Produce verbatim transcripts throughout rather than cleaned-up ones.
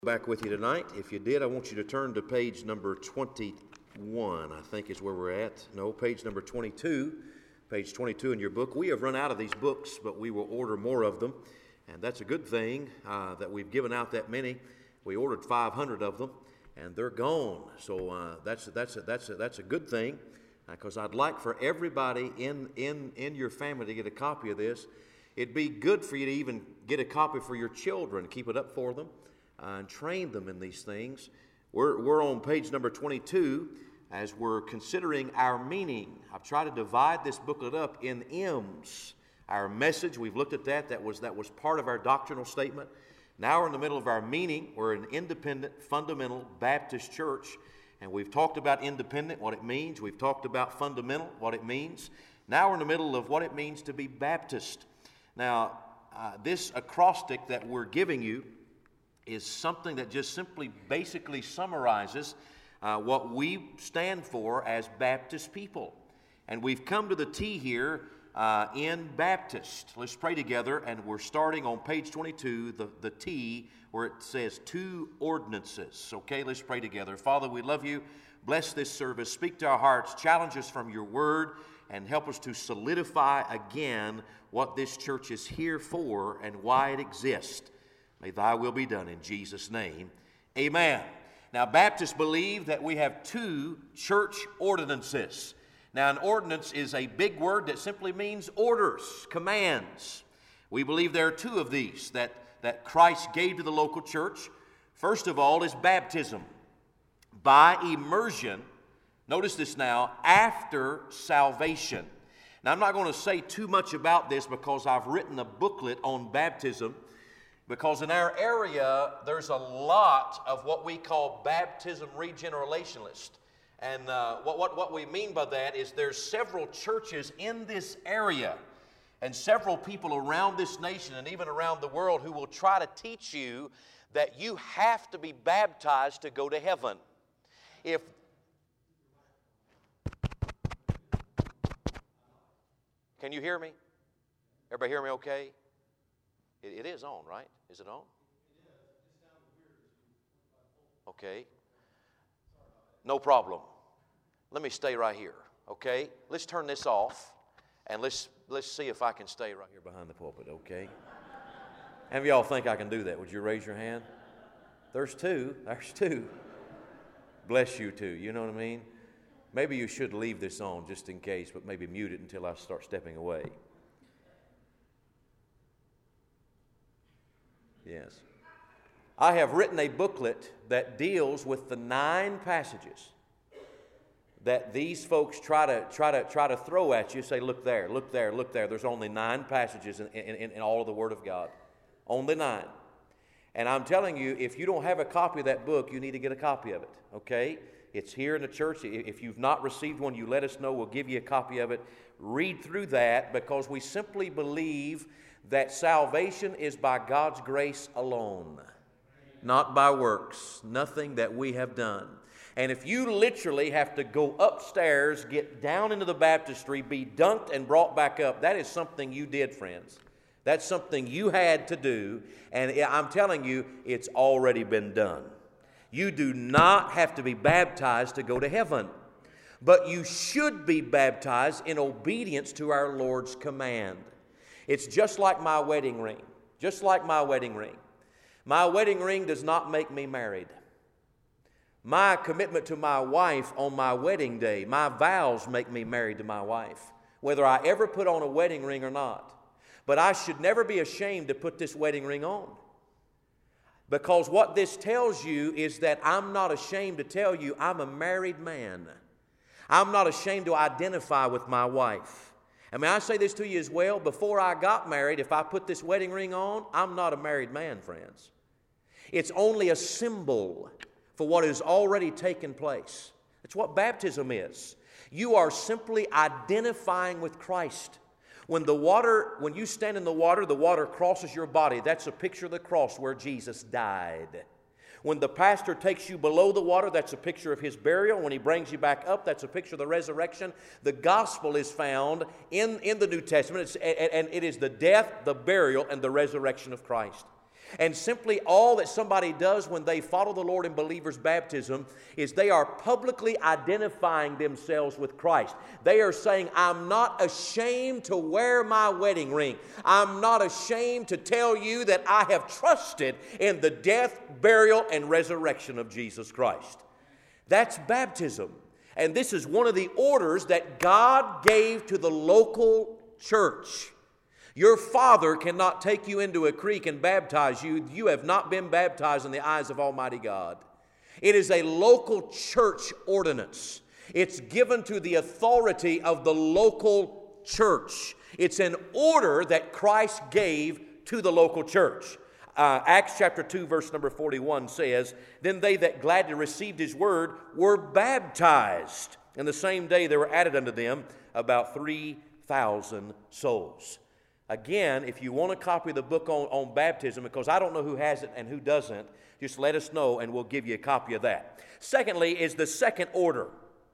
Back with you tonight. If you did, I want you to turn to page number twenty-one, I think is where we're at. No, page number twenty-two. Page twenty-two in your book. We have run out of these books, but we will order more of them. And that's a good thing uh, that we've given out that many. We ordered five hundred of them, and they're gone. So uh, that's, that's, a, that's, a, that's a good thing, because uh, I'd like for everybody in, in, in your family to get a copy of this. It'd be good for you to even get a copy for your children, keep it up for them. Uh, and train them in these things. We're, we're on page number twenty-two as we're considering our meaning. I've tried to divide this booklet up in M's. Our message, we've looked at that. That was, that was part of our doctrinal statement. Now we're in the middle of our meaning. We're an independent, fundamental Baptist church. And we've talked about independent, what it means. We've talked about fundamental, what it means. Now we're in the middle of what it means to be Baptist. Now, uh, this acrostic that we're giving you is something that just simply basically summarizes uh, what we stand for as Baptist people. And we've come to the T here uh, in Baptist. Let's pray together, and we're starting on page twenty-two, the, the T, where it says two ordinances. Okay, let's pray together. Father, we love you. Bless this service. Speak to our hearts. Challenge us from your word, and help us to solidify again what this church is here for and why it exists. May thy will be done in Jesus' name. Amen. Now, Baptists believe that we have two church ordinances. Now, an ordinance is a big word that simply means orders, commands. We believe there are two of these that, that Christ gave to the local church. First of all is baptism. By immersion, notice this now, after salvation. Now, I'm not going to say too much about this because I've written a booklet on baptism. Because in our area, there's a lot of what we call baptism regenerationalists. And uh, what, what, what we mean by that is there's several churches in this area and several people around this nation and even around the world who will try to teach you that you have to be baptized to go to heaven. If Can you hear me? Everybody hear me okay? It, it is on, right? Is it on? Okay. No problem. Let me stay right here, okay? Let's turn this off, and let's let's see if I can stay right here behind the pulpit, okay? How many of y'all think I can do that? Would you raise your hand? There's two. There's two. Bless you two. You know what I mean? Maybe you should leave this on just in case, but maybe mute it until I start stepping away. Yes. I have written a booklet that deals with the nine passages that these folks try to try to try to throw at you. Say, look there, look there, look there. There's only nine passages in, in, in all of the Word of God. Only nine. And I'm telling you, if you don't have a copy of that book, you need to get a copy of it. Okay? It's here in the church. If you've not received one, you let us know. We'll give you a copy of it. Read through that, because we simply believe that salvation is by God's grace alone, not by works, nothing that we have done. And if you literally have to go upstairs, get down into the baptistry, be dunked and brought back up, that is something you did, friends. That's something you had to do, and I'm telling you, it's already been done. You do not have to be baptized to go to heaven, but you should be baptized in obedience to our Lord's command. It's just like my wedding ring. Just like my wedding ring. My wedding ring does not make me married. My commitment to my wife on my wedding day, my vows make me married to my wife, whether I ever put on a wedding ring or not. But I should never be ashamed to put this wedding ring on. Because what this tells you is that I'm not ashamed to tell you I'm a married man. I'm not ashamed to identify with my wife. I mean, I say this to you as well. Before I got married, if I put this wedding ring on, I'm not a married man, friends. It's only a symbol for what has already taken place. It's what baptism is. You are simply identifying with Christ. When the water, when you stand in the water, the water crosses your body. That's a picture of the cross where Jesus died. When the pastor takes you below the water, that's a picture of his burial. When he brings you back up, that's a picture of the resurrection. The gospel is found in, in the New Testament, it's, and, and it is the death, the burial, and the resurrection of Christ. And simply all that somebody does when they follow the Lord in believer's baptism is they are publicly identifying themselves with Christ. They are saying, I'm not ashamed to wear my wedding ring. I'm not ashamed to tell you that I have trusted in the death, burial, and resurrection of Jesus Christ. That's baptism. And this is one of the orders that God gave to the local church. Your father cannot take you into a creek and baptize you. You have not been baptized in the eyes of Almighty God. It is a local church ordinance. It's given to the authority of the local church. It's an order that Christ gave to the local church. Uh, Acts chapter two, verse number forty-one says, Then they that gladly received his word were baptized. And the same day there were added unto them about three thousand souls. Again, if you want a copy of the book on, on baptism, because I don't know who has it and who doesn't, just let us know and we'll give you a copy of that. Secondly is the second order.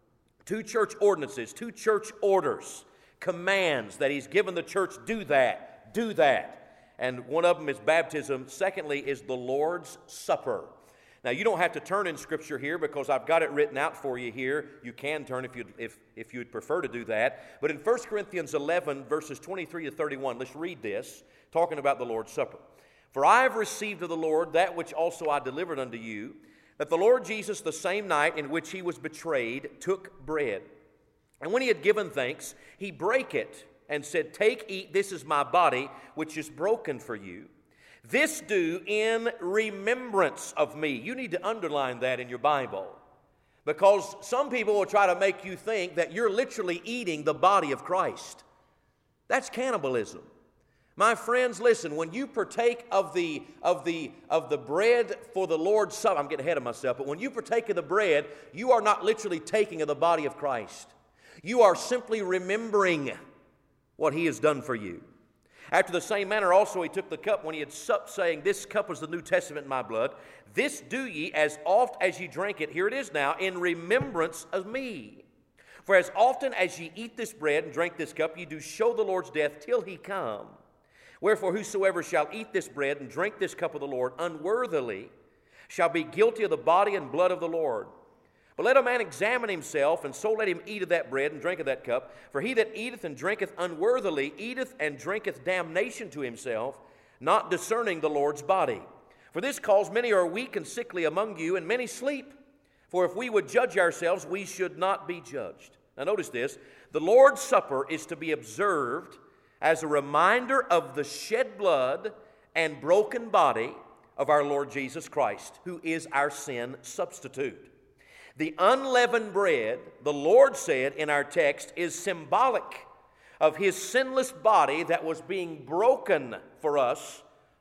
Two church ordinances, two church orders, commands that he's given the church, do that, do that. And one of them is baptism. Secondly is the Lord's Supper. Now, you don't have to turn in Scripture here because I've got it written out for you here. You can turn if you'd, if, if you'd prefer to do that. But in First Corinthians eleven, verses twenty-three to thirty-one, let's read this, talking about the Lord's Supper. For I have received of the Lord that which also I delivered unto you, that the Lord Jesus, the same night in which he was betrayed, took bread. And when he had given thanks, he brake it and said, Take, eat, this is my body, which is broken for you. This do in remembrance of me. You need to underline that in your Bible, because some people will try to make you think that you're literally eating the body of Christ. That's cannibalism. My friends, listen, when you partake of the, of the, of the bread for the Lord's Supper, I'm getting ahead of myself, but when you partake of the bread, you are not literally taking of the body of Christ. You are simply remembering what he has done for you. After the same manner also he took the cup when he had supped, saying, This cup is the New Testament in my blood. This do ye as oft as ye drink it, here it is now, in remembrance of me. For as often as ye eat this bread and drink this cup, ye do show the Lord's death till he come. Wherefore whosoever shall eat this bread and drink this cup of the Lord unworthily shall be guilty of the body and blood of the Lord. But let a man examine himself, and so let him eat of that bread and drink of that cup. For he that eateth and drinketh unworthily eateth and drinketh damnation to himself, not discerning the Lord's body. For this cause many are weak and sickly among you, and many sleep. For if we would judge ourselves, we should not be judged. Now notice this. The Lord's Supper is to be observed as a reminder of the shed blood and broken body of our Lord Jesus Christ, who is our sin substitute. The unleavened bread, the Lord said in our text, is symbolic of his sinless body that was being broken for us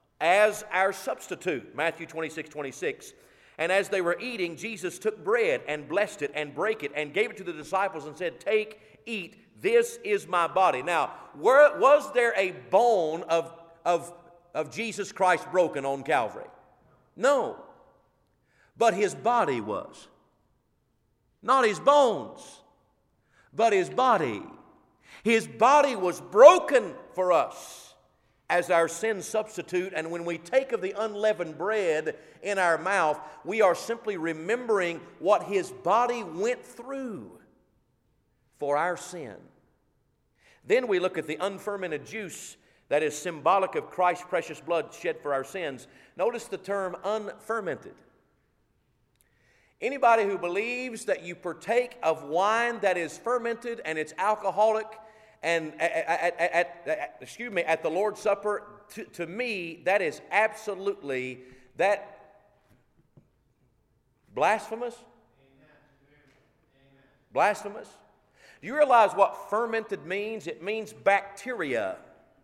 as our substitute. Matthew twenty-six, twenty-six. And as they were eating, Jesus took bread and blessed it and brake it and gave it to the disciples and said, Take, eat, this is my body. Now, were, was there a bone of, of, of Jesus Christ broken on Calvary? No. But his body was. Not his bones, but his body. His body was broken for us as our sin substitute. And when we take of the unleavened bread in our mouth, we are simply remembering what his body went through for our sin. Then we look at the unfermented juice that is symbolic of Christ's precious blood shed for our sins. Notice the term unfermented. Anybody who believes that you partake of wine that is fermented and it's alcoholic, and at, at, at, at, excuse me, at the Lord's Supper, to, to me, that is absolutely that blasphemous. Amen. Amen. Blasphemous. Do you realize what fermented means? It means bacteria.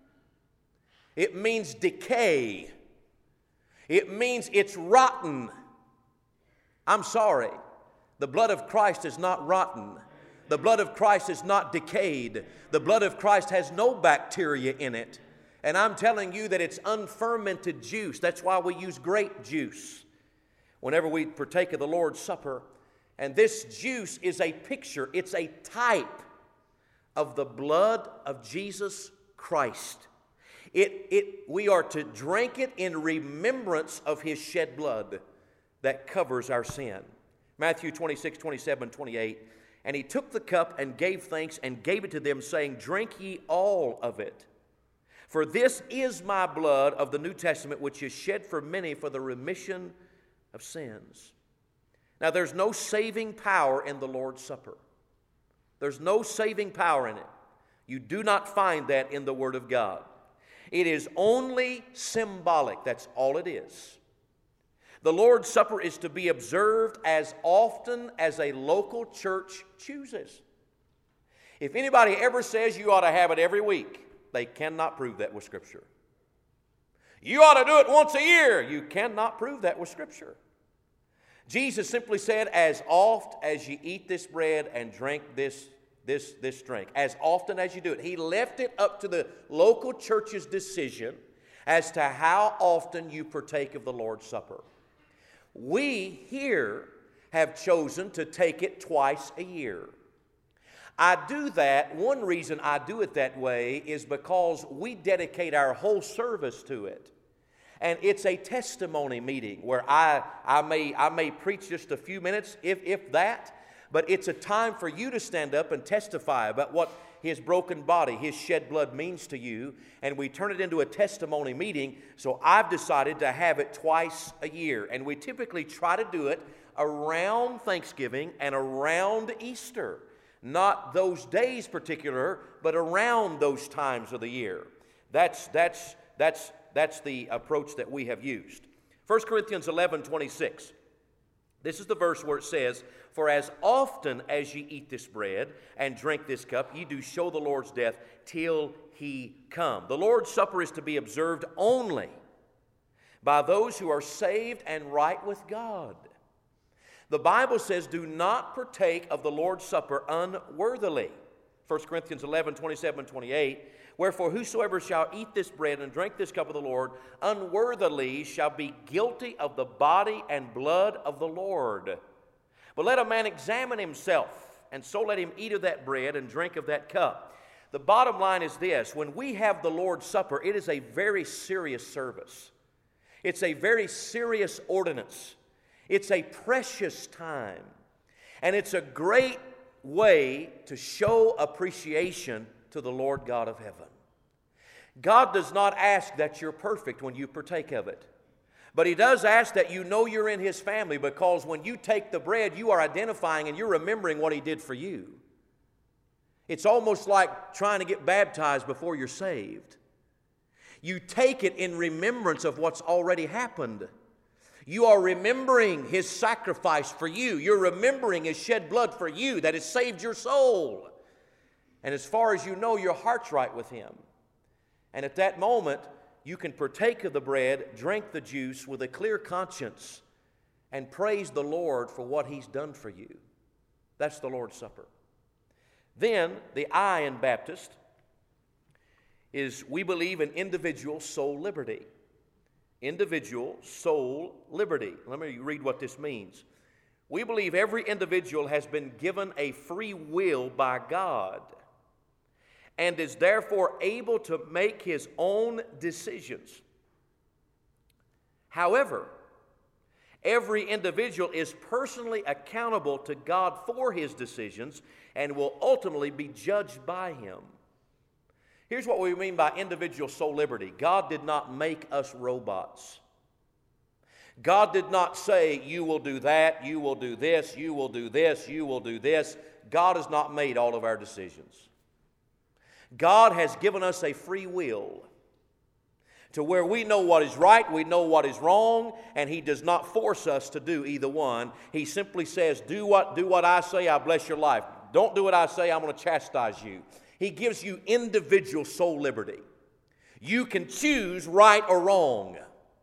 It means decay. It means it's rotten. I'm sorry. The blood of Christ is not rotten. The blood of Christ is not decayed. The blood of Christ has no bacteria in it. And I'm telling you that it's unfermented juice. That's why we use grape juice whenever we partake of the Lord's Supper. And this juice is a picture, it's a type of the blood of Jesus Christ. It, it, we are to drink it in remembrance of His shed blood that covers our sin. Matthew twenty-six, twenty-seven, twenty-eight. And He took the cup and gave thanks and gave it to them, saying, Drink ye all of it. For this is my blood of the New Testament, which is shed for many for the remission of sins. Now, there's no saving power in the Lord's Supper. There's no saving power in it. You do not find that in the Word of God. It is only symbolic. That's all it is. The Lord's Supper is to be observed as often as a local church chooses. If anybody ever says you ought to have it every week, they cannot prove that with Scripture. You ought to do it once a year. You cannot prove that with Scripture. Jesus simply said, as oft as you eat this bread and drink this, this, this drink, as often as you do it. He left it up to the local church's decision as to how often you partake of the Lord's Supper. We here have chosen to take it twice a year. I do that, one reason I do it that way is because we dedicate our whole service to it. And it's a testimony meeting where I, I, may, I may preach just a few minutes, if, if that, but it's a time for you to stand up and testify about what His broken body, His shed blood means to you, and we turn it into a testimony meeting. So I've decided to have it twice a year, and we typically try to do it around Thanksgiving and around Easter. Not those days particular, but around those times of the year. That's, that's, that's, that's the approach that we have used. First Corinthians eleven, twenty-six. This is the verse where it says, For as often as ye eat this bread and drink this cup, ye do show the Lord's death till He come. The Lord's Supper is to be observed only by those who are saved and right with God. The Bible says, do not partake of the Lord's Supper unworthily. First Corinthians eleven, twenty-seven, twenty-eight. Wherefore whosoever shall eat this bread and drink this cup of the Lord unworthily shall be guilty of the body and blood of the Lord. But let a man examine himself, and so let him eat of that bread and drink of that cup. The bottom line is this: when we have the Lord's Supper, it is a very serious service. It's a very serious ordinance. It's a precious time. And it's a great way to show appreciation to the Lord God of heaven. God does not ask that you're perfect when you partake of it. But He does ask that you know you're in His family, because when you take the bread, you are identifying and you're remembering what He did for you. It's almost like trying to get baptized before you're saved. You take it in remembrance of what's already happened. You are remembering His sacrifice for you. You're remembering His shed blood for you that has saved your soul. And as far as you know, your heart's right with Him. And at that moment, you can partake of the bread, drink the juice with a clear conscience, and praise the Lord for what He's done for you. That's the Lord's Supper. Then, the I in Baptist is we believe in individual soul liberty. Individual soul liberty. Let me read what this means. We believe every individual has been given a free will by God and is therefore able to make his own decisions. However, every individual is personally accountable to God for his decisions and will ultimately be judged by Him. Here's what we mean by individual soul liberty. God did not make us robots. God did not say, you will do that, you will do this, you will do this, you will do this. God has not made all of our decisions. God has given us a free will to where we know what is right, we know what is wrong, and He does not force us to do either one. He simply says, do what, do what I say, I bless your life. Don't do what I say, I'm going to chastise you. He gives you individual soul liberty. You can choose right or wrong.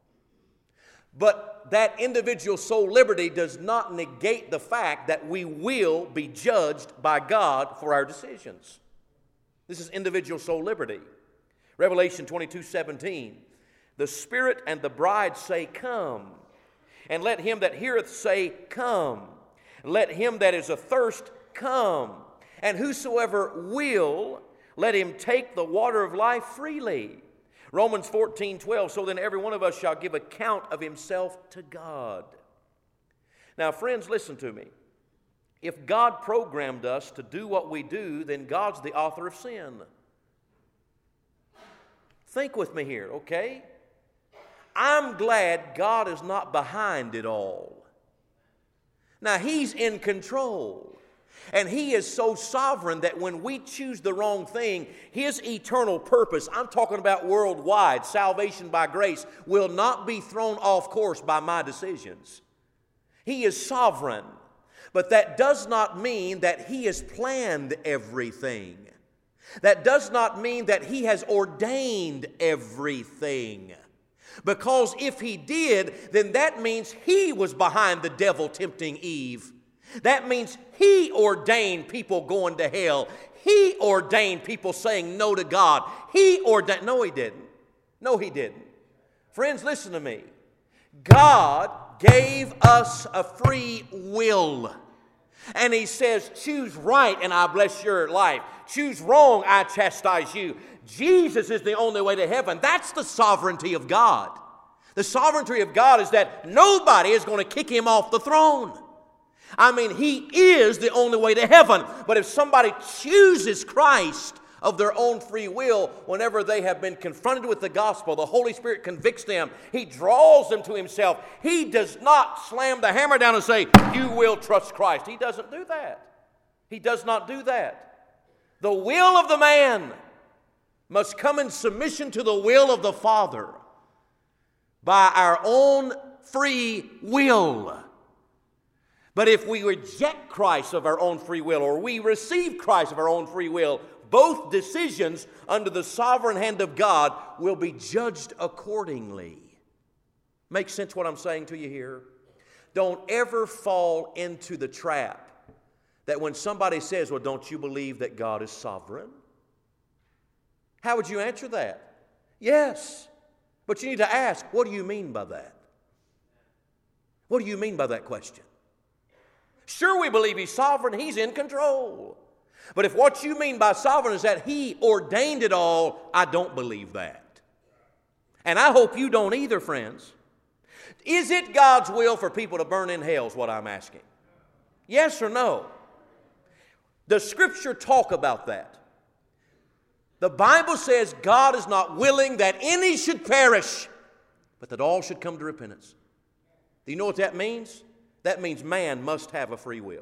But that individual soul liberty does not negate the fact that we will be judged by God for our decisions. This is individual soul liberty. Revelation twenty-two seventeen. The Spirit and the bride say, Come. And let him that heareth say, Come. Let him that is athirst come. And whosoever will, let him take the water of life freely. Romans fourteen twelve, so then every one of us shall give account of himself to God. Now, friends, listen to me. If God programmed us to do what we do, then God's the author of sin. Think with me here, okay? I'm glad God is not behind it all. Now, He's in control. And He is so sovereign that when we choose the wrong thing, His eternal purpose, I'm talking about worldwide, salvation by grace, will not be thrown off course by my decisions. He is sovereign. But that does not mean that He has planned everything. That does not mean that He has ordained everything. Because if He did, then that means He was behind the devil tempting Eve. That means He ordained people going to hell. He ordained people saying no to God. He ordained... No, He didn't. No, He didn't. Friends, listen to me. God gave us a free will. And He says, choose right and I bless your life. Choose wrong, I chastise you. Jesus is the only way to heaven. That's the sovereignty of God. The sovereignty of God is that nobody is going to kick Him off the throne. I mean, He is the only way to heaven. But if somebody chooses Christ of their own free will, whenever they have been confronted with the gospel, the Holy Spirit convicts them. He draws them to Himself. He does not slam the hammer down and say, you will trust Christ. He doesn't do that. He does not do that. The will of the man must come in submission to the will of the Father by our own free will. But if we reject Christ of our own free will, or we receive Christ of our own free will, both decisions under the sovereign hand of God will be judged accordingly. Makes sense what I'm saying to you here? Don't ever fall into the trap that when somebody says, well, don't you believe that God is sovereign? How would you answer that? Yes. But you need to ask, what do you mean by that? What do you mean by that question? Sure, we believe He's sovereign. He's in control. But if what you mean by sovereign is that He ordained it all, I don't believe that. And I hope you don't either, friends. Is it God's will for people to burn in hell is what I'm asking? Yes or no? Does Scripture talk about that? The Bible says God is not willing that any should perish, but that all should come to repentance. Do you know what that means? That means man must have a free will.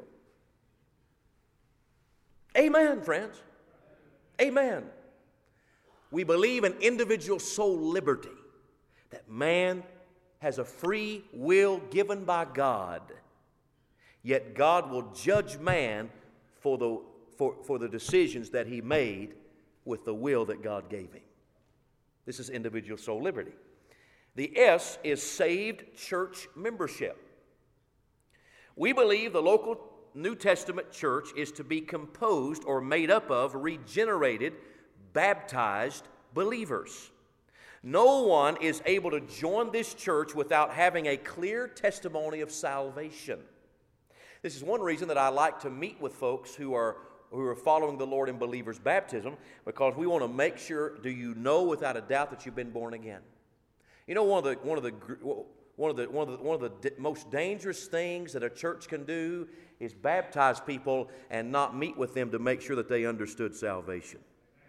Amen, friends. Amen. We believe in individual soul liberty, that man has a free will given by God, yet God will judge man for the, for, for the decisions that he made with the will that God gave him. This is individual soul liberty. The S is saved church membership. We believe the local New Testament church is to be composed or made up of regenerated, baptized believers. No one is able to join this church without having a clear testimony of salvation. This is one reason that I like to meet with folks who are who are following the Lord in believers' baptism, because we want to make sure, do you know without a doubt that you've been born again? You know, one of the one of the one of the one of the one of the most dangerous things that a church can do is baptize people and not meet with them to make sure that they understood salvation.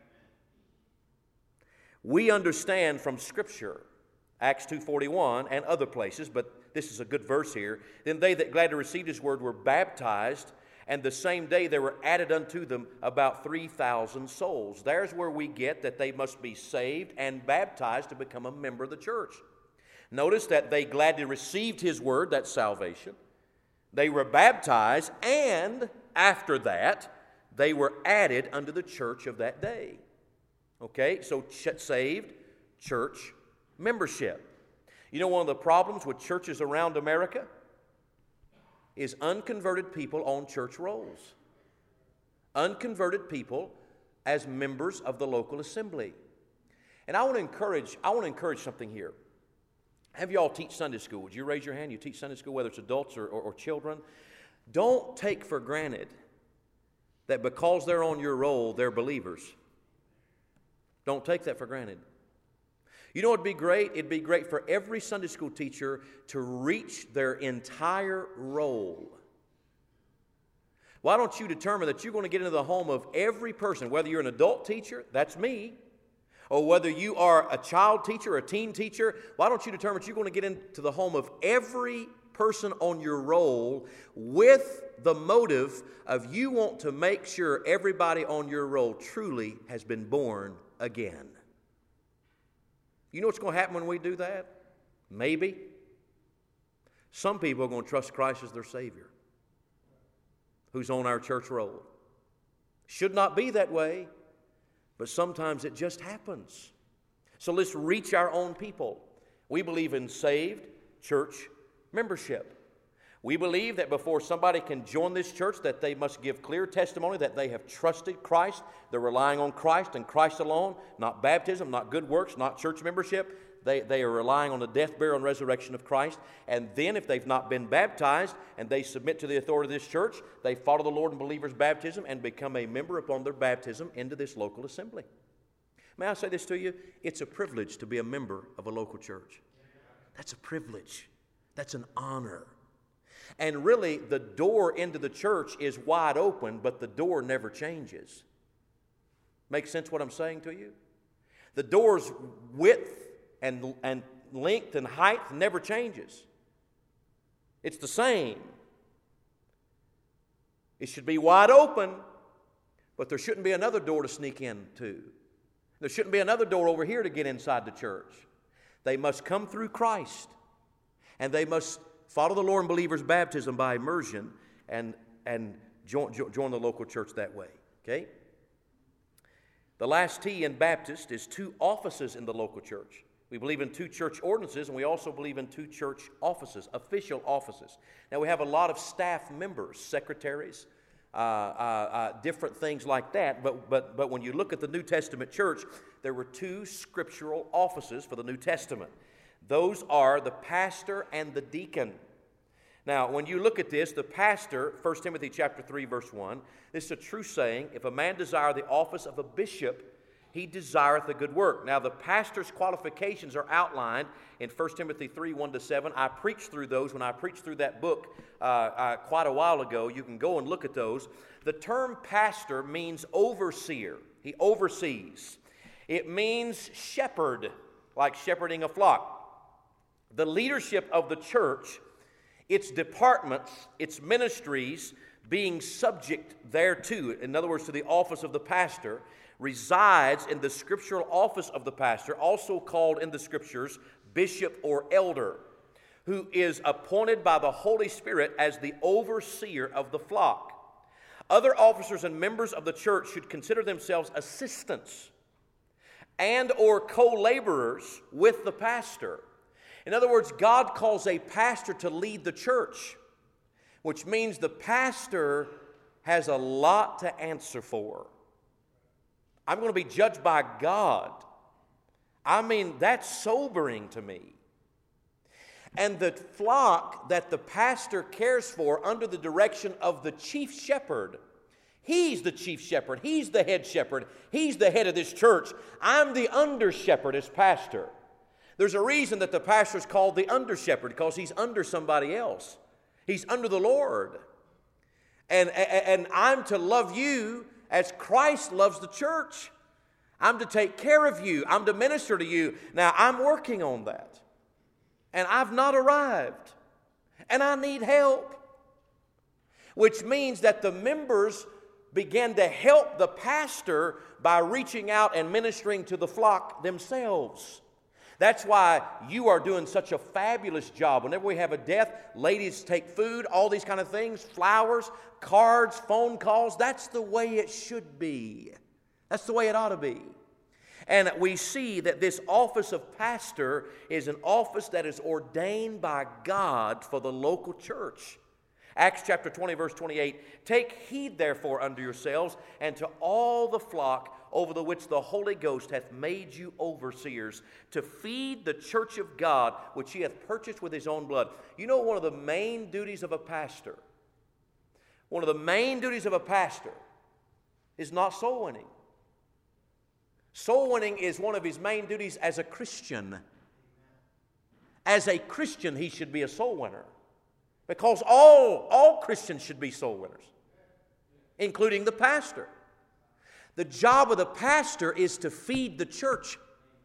We understand from Scripture, Acts two forty-one and other places, but this is a good verse here. Then they that gladly received His word were baptized, and the same day there were added unto them about three thousand souls. There's where we get that they must be saved and baptized to become a member of the church. Notice that they gladly received His word, that's salvation. They were baptized, and after that, they were added unto the church of that day. Okay, so ch- saved church membership. You know, one of the problems with churches around America is unconverted people on church rolls. Unconverted people as members of the local assembly. And I want to encourage, I want to encourage something here. Have you all teach Sunday school? Would you raise your hand? You teach Sunday school, whether it's adults or, or, or children. Don't take for granted that because they're on your roll, they're believers. Don't take that for granted. You know what would be great? It'd be great for every Sunday school teacher to reach their entire role. Why don't you determine that you're going to get into the home of every person, whether you're an adult teacher, that's me, or whether you are a child teacher or a teen teacher, why don't you determine that you're going to get into the home of every person on your roll with the motive of you want to make sure everybody on your roll truly has been born again. You know what's going to happen when we do that? Maybe. Some people are going to trust Christ as their Savior, who's on our church roll. Should not be that way, but sometimes it just happens. So let's reach our own people. We believe in saved church membership. We believe that before somebody can join this church, that they must give clear testimony that they have trusted Christ. They're relying on Christ and Christ alone, not baptism, not good works, not church membership. They, they are relying on the death, burial, and resurrection of Christ. And then if they've not been baptized and they submit to the authority of this church, they follow the Lord in believers' baptism and become a member upon their baptism into this local assembly. May I say this to you? It's a privilege to be a member of a local church. That's a privilege. That's an honor. And really, the door into the church is wide open, but the door never changes. Make sense what I'm saying to you? The door's width and, and length and height never changes. It's the same. It should be wide open, but there shouldn't be another door to sneak into. There shouldn't be another door over here to get inside the church. They must come through Christ, and they must follow the Lord in believers' baptism by immersion and, and join, join the local church that way. Okay? The last T in Baptist is two offices in the local church. We believe in two church ordinances, and we also believe in two church offices, official offices. Now, we have a lot of staff members, secretaries, uh, uh, uh, different things like that, but, but, but when you look at the New Testament church, there were two scriptural offices for the New Testament. Those are the pastor and the deacon. Now, when you look at this, the pastor, First Timothy chapter three, verse one, this is a true saying, if a man desire the office of a bishop, he desireth a good work. Now, the pastor's qualifications are outlined in First Timothy three, one to seven. I preached through those when I preached through that book uh, uh, quite a while ago. You can go and look at those. The term pastor means overseer. He oversees. It means shepherd, like shepherding a flock. The leadership of the church, its departments, its ministries, being subject thereto, in other words, to the office of the pastor, resides in the scriptural office of the pastor, also called in the scriptures bishop or elder, who is appointed by the Holy Spirit as the overseer of the flock. Other officers and members of the church should consider themselves assistants and or co-laborers with the pastor. In other words, God calls a pastor to lead the church, which means the pastor has a lot to answer for. I'm going to be judged by God. I mean, that's sobering to me. And the flock that the pastor cares for under the direction of the chief shepherd, he's the chief shepherd. He's the head shepherd. He's the head of this church. I'm the under shepherd as pastor. There's a reason that the pastor is called the under shepherd, because he's under somebody else. He's under the Lord. And, and, and I'm to love you as Christ loves the church. I'm to take care of you. I'm to minister to you. Now, I'm working on that. And I've not arrived. And I need help. Which means that the members began to help the pastor by reaching out and ministering to the flock themselves. That's why you are doing such a fabulous job. Whenever we have a death, ladies take food, all these kind of things, flowers, cards, phone calls. That's the way it should be. That's the way it ought to be. And we see that this office of pastor is an office that is ordained by God for the local church. Acts chapter twenty, verse twenty-eight, take heed therefore unto yourselves and to all the flock over the which the Holy Ghost hath made you overseers, to feed the church of God, which he hath purchased with his own blood. You know, one of the main duties of a pastor, one of the main duties of a pastor is not soul winning. Soul winning is one of his main duties as a Christian. As a Christian, he should be a soul winner. Because all, all Christians should be soul winners, including the pastor. The job of the pastor is to feed the church.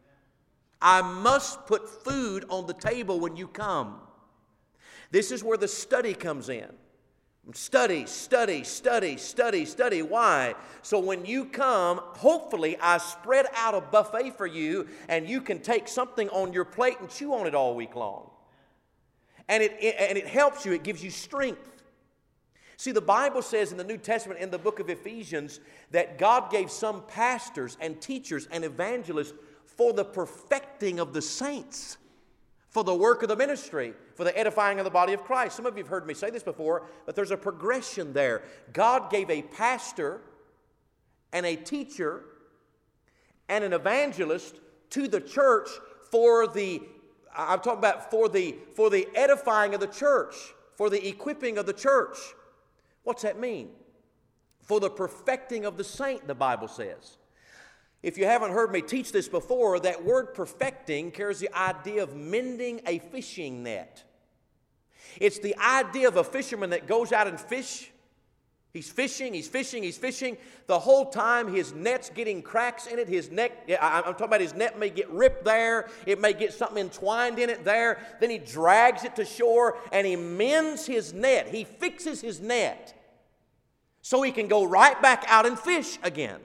I must put food on the table when you come. This is where the study comes in. Study, study, study, study, study. Why? So when you come, hopefully I spread out a buffet for you and you can take something on your plate and chew on it all week long. And it, it, and it helps you. It gives you strength. See, the Bible says in the New Testament, in the book of Ephesians, that God gave some pastors and teachers and evangelists for the perfecting of the saints, for the work of the ministry, for the edifying of the body of Christ. Some of you have heard me say this before, but there's a progression there. God gave a pastor and a teacher and an evangelist to the church for the, I'm talking about for the, for the edifying of the church, for the equipping of the church. What's that mean? For the perfecting of the saint, the Bible says. If you haven't heard me teach this before, that word perfecting carries the idea of mending a fishing net. It's the idea of a fisherman that goes out and fish. He's fishing, he's fishing, he's fishing. The whole time his net's getting cracks in it. His net, I'm talking about his net may get ripped there. It may get something entwined in it there. Then he drags it to shore and he mends his net. He fixes his net so he can go right back out and fish again.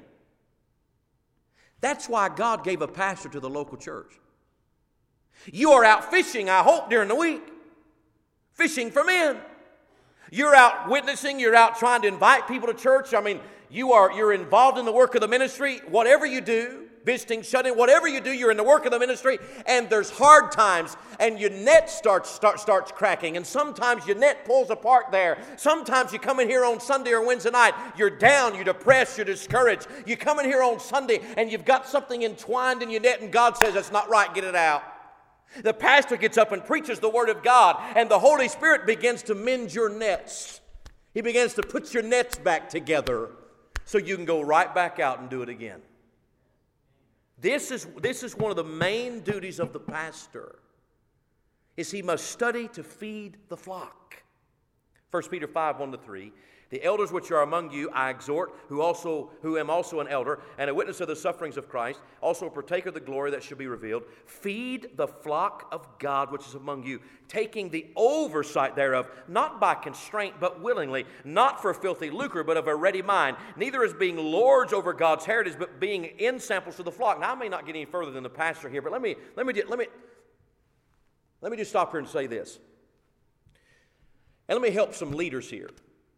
That's why God gave a pastor to the local church. You are out fishing, I hope, during the week. Fishing for men. You're out witnessing, you're out trying to invite people to church. I mean, you are, you're involved in the work of the ministry. Whatever you do, visiting, shut-in, whatever you do, you're in the work of the ministry. And there's hard times, and your net starts, start, starts cracking. And sometimes your net pulls apart there. Sometimes you come in here on Sunday or Wednesday night, you're down, you're depressed, you're discouraged. You come in here on Sunday, and you've got something entwined in your net, and God says, that's not right, get it out. The pastor gets up and preaches the Word of God, and the Holy Spirit begins to mend your nets. He begins to put your nets back together so you can go right back out and do it again. This is, this is one of the main duties of the pastor, is he must study to feed the flock. First Peter five, one to three. The elders which are among you I exhort, who also who am also an elder, and a witness of the sufferings of Christ, also a partaker of the glory that shall be revealed. Feed the flock of God which is among you, taking the oversight thereof, not by constraint, but willingly, not for filthy lucre, but of a ready mind, neither as being lords over God's heritage, but being ensamples to the flock. Now, I may not get any further than the pastor here, but let me let me let me let me just stop here and say this, and let me help some leaders here.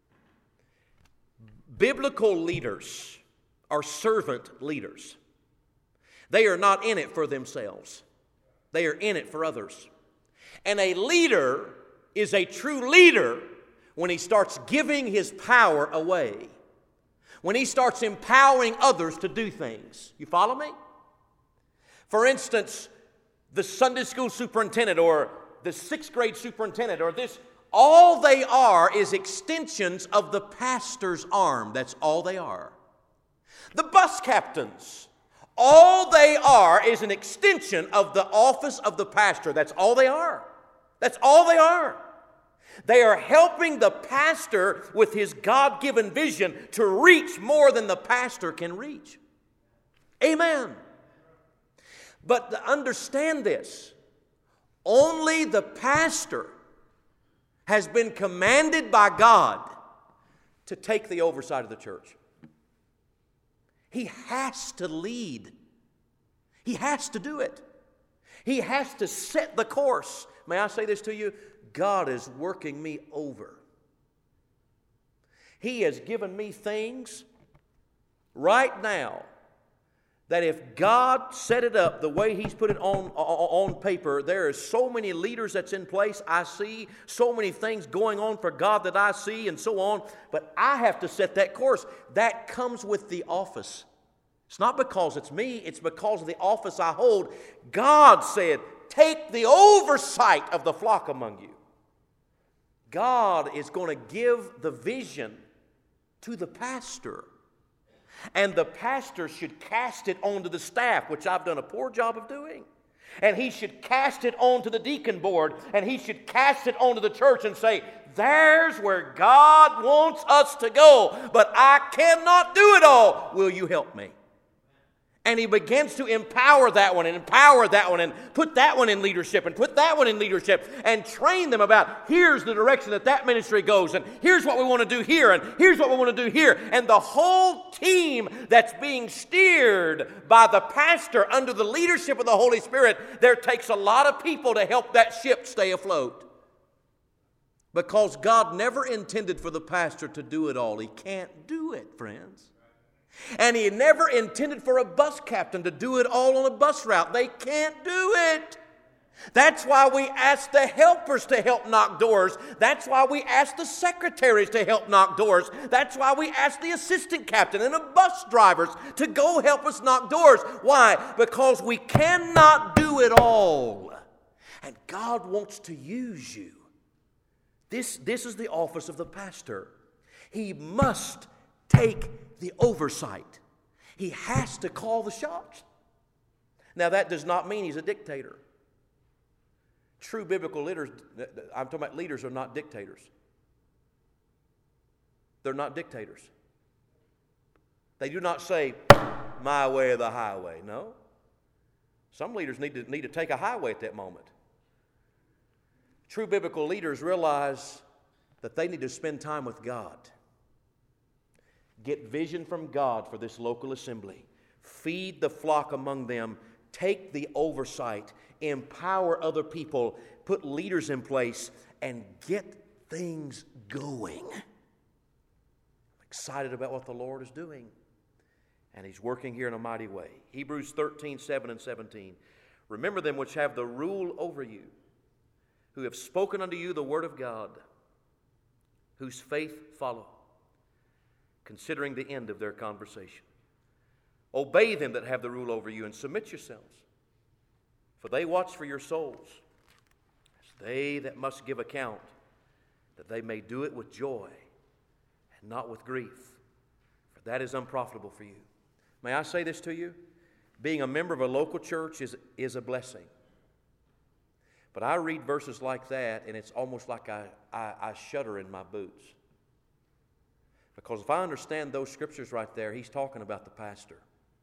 Biblical leaders are servant leaders. They are not in it for themselves. They are in it for others. And a leader is a true leader when he starts giving his power away. When he starts empowering others to do things. You follow me? For instance, the Sunday school superintendent or the sixth grade superintendent or this, all they are is extensions of the pastor's arm. That's all they are. The bus captains, all they are is an extension of the office of the pastor. That's all they are. That's all they are. They are helping the pastor with his God-given vision to reach more than the pastor can reach. Amen. But to understand this, only the pastor has been commanded by God to take the oversight of the church. He has to lead. He has to do it. He has to set the course. May I say this to you? God is working me over. He has given me things right now that if God set it up the way He's put it on, on paper, there are so many leaders that's in place I see, so many things going on for God that I see and so on, but I have to set that course. That comes with the office. It's not because it's me, it's because of the office I hold. God said, take the oversight of the flock among you. God is going to give the vision to the pastor. And the pastor should cast it onto the staff, which I've done a poor job of doing. And he should cast it onto the deacon board, and he should cast it onto the church and say, there's where God wants us to go, but I cannot do it all. Will you help me? And he begins to empower that one and empower that one and put that one in leadership and put that one in leadership and train them about here's the direction that that ministry goes and here's what we want to do here and here's what we want to do here. And the whole team that's being steered by the pastor under the leadership of the Holy Spirit, there takes a lot of people to help that ship stay afloat. Because God never intended for the pastor to do it all. He can't do it, friends. And He never intended for a bus captain to do it all on a bus route. They can't do it. That's why we ask the helpers to help knock doors. That's why we ask the secretaries to help knock doors. That's why we ask the assistant captain and the bus drivers to go help us knock doors. Why? Because we cannot do it all. And God wants to use you. This, this is the office of the pastor. He must take the oversight. He has to call the shots. Now, that does not mean he's a dictator. True biblical leaders, I'm talking about leaders, are not dictators. They're not dictators. They do not say, my way or the highway. No. Some leaders need to, need to take a highway at that moment. True biblical leaders realize that they need to spend time with God. Get vision from God for this local assembly. Feed the flock among them. Take the oversight. Empower other people. Put leaders in place and get things going. I'm excited about what the Lord is doing. And He's working here in a mighty way. Hebrews thirteen, seven and seventeen. Remember them which have the rule over you, who have spoken unto you the word of God, whose faith follow, considering the end of their conversation. Obey them that have the rule over you, and submit yourselves, for they watch for your souls, as they that must give account, that they may do it with joy and not with grief, for that is unprofitable for you. May I say this to you? Being a member of a local church is, is a blessing. But I read verses like that, and it's almost like I, I, I shudder in my boots. Because if I understand those scriptures right there, he's talking about the pastor.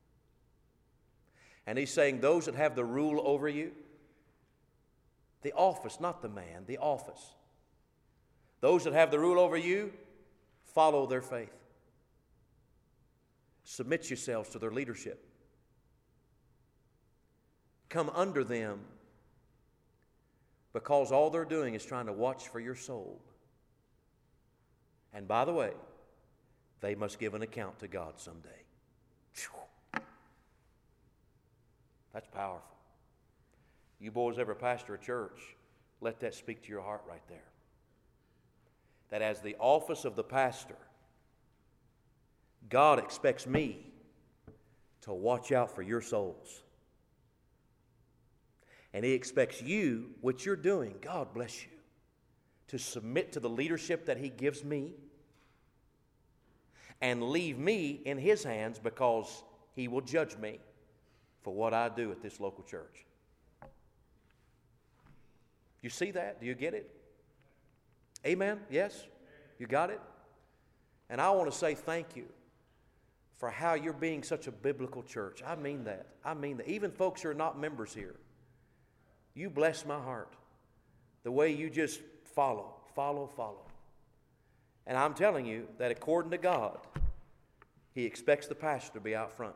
And he's saying those that have the rule over you, the office, not the man, the office. Those that have the rule over you, follow their faith. Submit yourselves to their leadership. Come under them, because all they're doing is trying to watch for your soul. And by the way, they must give an account to God someday. That's powerful. You boys ever pastor a church, let that speak to your heart right there. That as the office of the pastor, God expects me to watch out for your souls. And He expects you, what you're doing, God bless you, to submit to the leadership that He gives me and leave me in His hands, because He will judge me for what I do at this local church. You see that? Do you get it? Amen? Yes? You got it? And I want to say thank you for how you're being such a biblical church. I mean that. I mean that. Even folks who are not members here, you bless my heart. The way you just follow, follow, follow. And I'm telling you that according to God, He expects the pastor to be out front.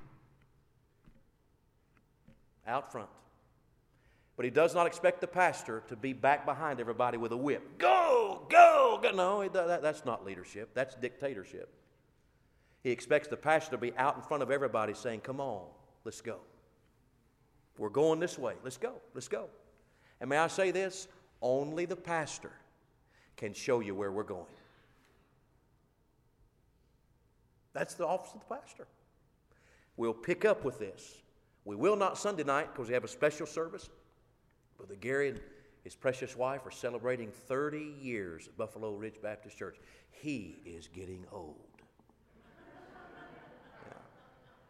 Out front. But He does not expect the pastor to be back behind everybody with a whip. Go, go, go. No, that, that's not leadership. That's dictatorship. He expects the pastor to be out in front of everybody saying, come on, let's go. We're going this way. Let's go. Let's go. And may I say this? Only the pastor can show you where we're going. That's the office of the pastor. We'll pick up with this. We will not Sunday night because we have a special service. Brother Gary and his precious wife are celebrating thirty years at Buffalo Ridge Baptist Church. He is getting old.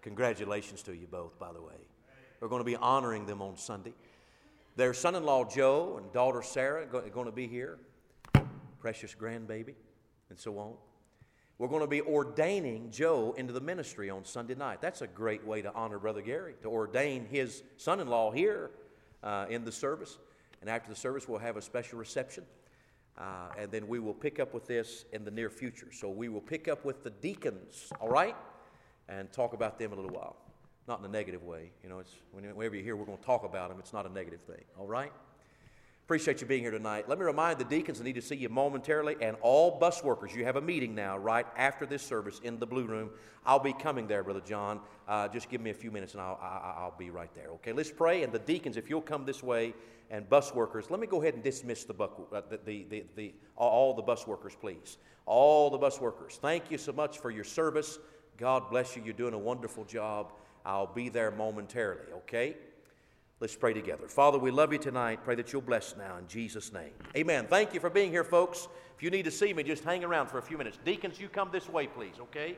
Congratulations to you both, by the way. We're going to be honoring them on Sunday. Their son-in-law Joe and daughter Sarah are going to be here. Precious grandbaby, and so on. We're going to be ordaining Joe into the ministry on Sunday night. That's a great way to honor Brother Gary, to ordain his son-in-law here uh, in the service. And after the service, we'll have a special reception. Uh, and then we will pick up with this in the near future. So we will pick up with the deacons, all right? And talk about them in a little while. Not in a negative way. You know, it's whenever you hear we're going to talk about them, it's not a negative thing, all right? Appreciate you being here tonight. Let me remind the deacons I need to see you momentarily, and all bus workers. You have a meeting now right after this service in the Blue Room. I'll be coming there, Brother John. Uh, just give me a few minutes, and I'll, I, I'll be right there. Okay, let's pray. And the deacons, if you'll come this way, and bus workers, let me go ahead and dismiss the, buck, uh, the, the, the, the all the bus workers, please. All the bus workers. Thank you so much for your service. God bless you. You're doing a wonderful job. I'll be there momentarily. Okay. Let's pray together. Father, we love you tonight. Pray that you'll bless now in Jesus' name. Amen. Thank you for being here, folks. If you need to see me, just hang around for a few minutes. Deacons, you come this way, please, okay?